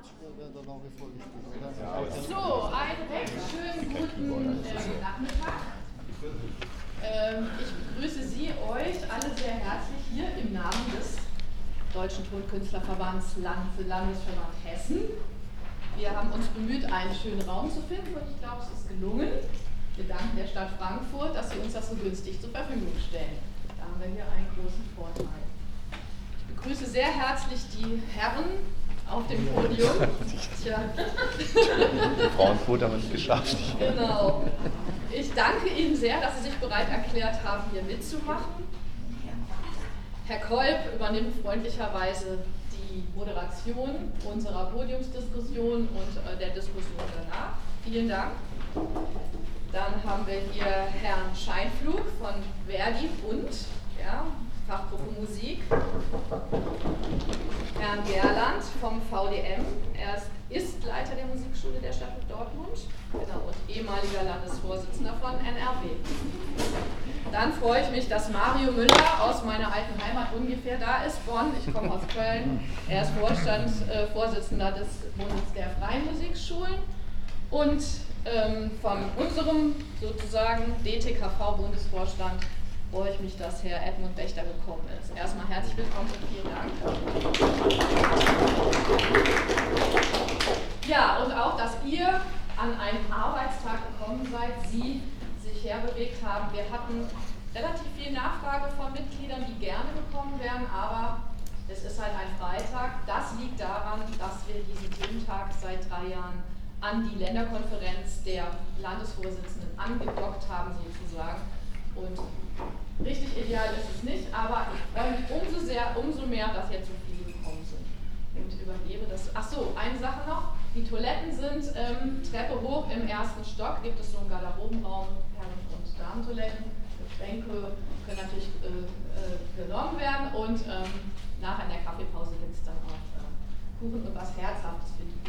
So, einen recht schönen guten Nachmittag. Ich begrüße Sie, euch alle sehr herzlich hier im Namen des Deutschen Tonkünstlerverbands Landesverband Hessen. Wir haben uns bemüht, einen schönen Raum zu finden und ich glaube, es ist gelungen. Wir danken der Stadt Frankfurt, dass sie uns das so günstig zur Verfügung stellen. Da haben wir hier einen großen Vorteil. Ich begrüße sehr herzlich die Herren auf dem Podium. Tja. Die Frauenquote haben wir nicht geschafft. Genau. Ich danke Ihnen sehr, dass Sie sich bereit erklärt haben, hier mitzumachen. Herr Kolb übernimmt freundlicherweise die Moderation unserer Podiumsdiskussion und der Diskussion danach. Vielen Dank. Dann haben wir hier Herrn Scheinflug von Verdi und Fachgruppe Musik, Herrn Gerland vom VDM, er ist Leiter der Musikschule der Stadt Dortmund, genau, und ehemaliger Landesvorsitzender von NRW. Dann freue ich mich, dass Mario Müller aus meiner alten Heimat ungefähr da ist, Bonn. Ich komme aus Köln. Er ist Vorsitzender des Bundes der Freien Musikschulen und von unserem sozusagen DTKV-Bundesvorstand freue ich mich, dass Herr Edmund Wächter gekommen ist. Erstmal herzlich willkommen und vielen Dank. Ja, und auch, dass ihr an einem Arbeitstag gekommen seid, Sie sich herbewegt haben. Wir hatten relativ viel Nachfrage von Mitgliedern, die gerne gekommen wären, aber es ist halt ein Freitag. Das liegt daran, dass wir diesen Thementag seit 3 Jahren an die Länderkonferenz der Landesvorsitzenden angedockt haben, sozusagen. Und richtig ideal ist es nicht, aber ich freue mich umso mehr, dass jetzt so viele gekommen sind. Und überlebe das. Achso, eine Sache noch. Die Toiletten sind Treppe hoch im 1. Stock, gibt es so einen Garderobenraum, Herren- und Damentoiletten. Getränke können natürlich genommen werden und nachher in der Kaffeepause gibt es dann auch Kuchen und was Herzhaftes für die